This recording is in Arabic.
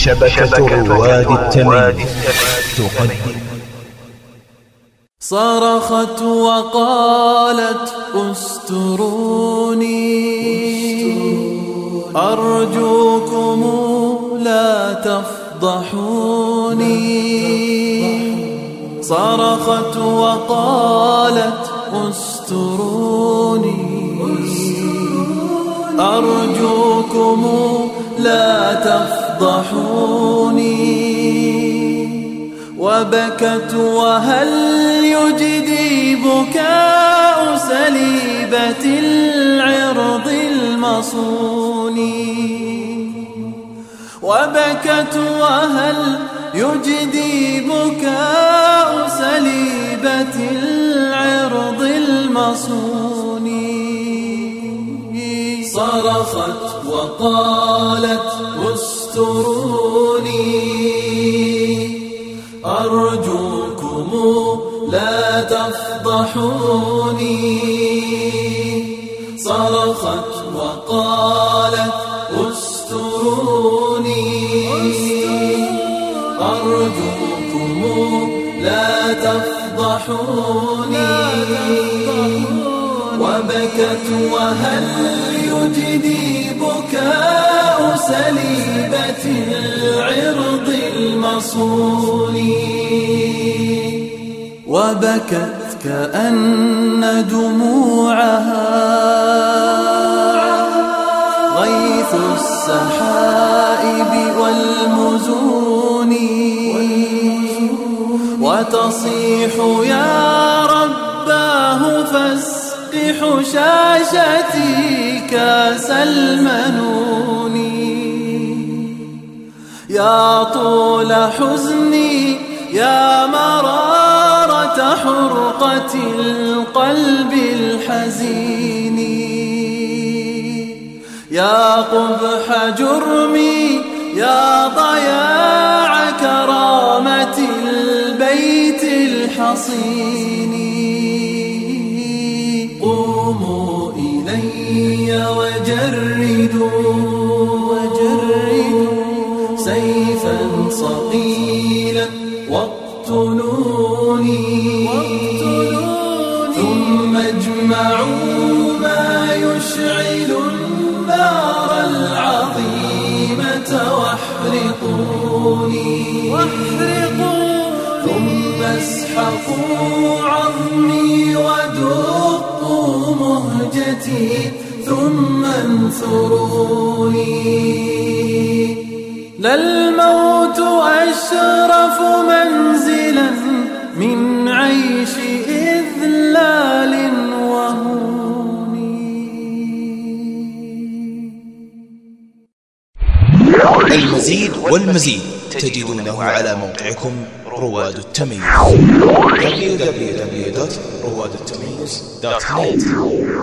شبكة رواد التمييز تقدم. صرخت وقالت استروني أرجوكم لا تفضحوني. صرخت وقالت استروني أرجوكم لا تفضحوني. وبكت وهل يجدي بكاء سليبة العرض المصون. وبكت وهل يجدي بكاء سليبة العرض المصون. صرخت وقالت استروني أرجوكم لا تفضحوني. صرخت وقالت استروني أرجوكم لا تفضحوني. وبكت وهل يجدي بكاء سليبة العرض المصون. وبكت كأن دموعها غيث السحائب والمزون. وتصيح يا رباه فاسق حشاشتي كاس المنون. يا طول حزني يا مرارة حرقة القلب الحزين. يا قبح جرمي يا ضياع كرامة البيت الحصين. قوموا إلي وجردوا سيفا صقيلا واقتلوني. ثم اجمعوا ما يشعل النار العظيمة واحرقوني. ثم اسحقوا عظمي ودقوا مهجتي ثم انثروني. للموت أشرف منزلا من عيش إذلال وهون. المزيد والمزيد تجدونه على موقعكم رواد التمييز www.روادالتمييز.net.